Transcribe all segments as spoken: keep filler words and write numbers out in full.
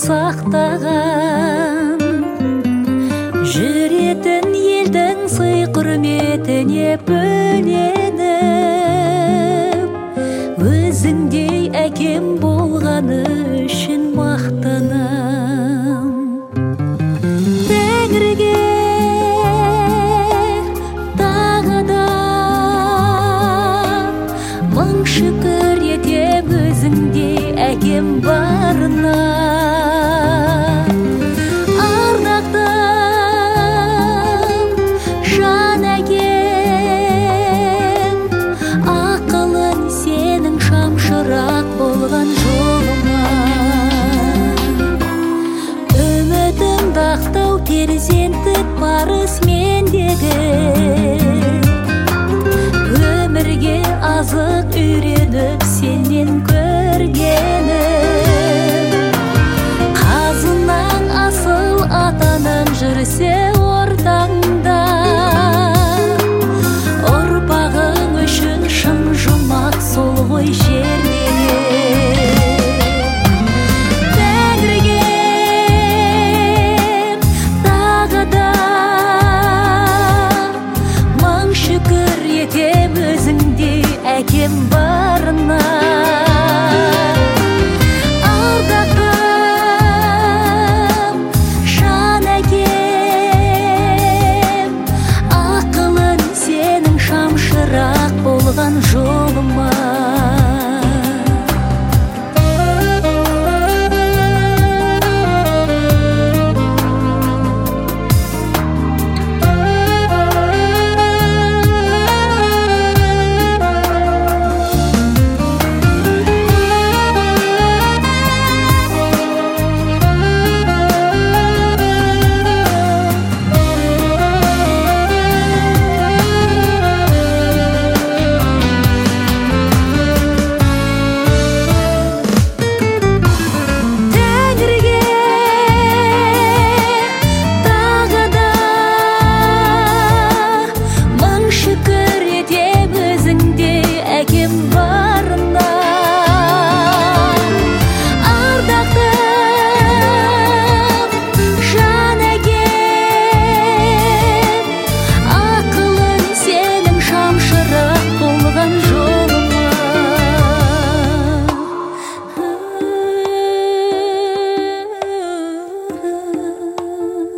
сақтаған, жүретін елдің сый құрметіне бөленіп, өзіңдей әкем болғаны үшін мақтанам. Тәңірге тағы да мың шүкір етем, өзіңдей әкем барына. Арнақтым жан әкем, ақылың сенің шамшырақ болған жолыма. Үмітім дақтау перзенттік парыз мендегі, өмірге азық үйреніп сенен көргенім. Қазынаң асыл атаның жүрсе ортаңда, ұрпағың үшін шын жұмақ сол ғой жердегі. Тәңірге тағы да мың шүкір етем, өзіңдей әкем барына. Ардақтым жан әкем, ақылың сенің шамшырақ болған жолыма.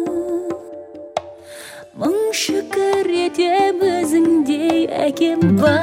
Мың шүкір етем, өзіңдей әкем бар.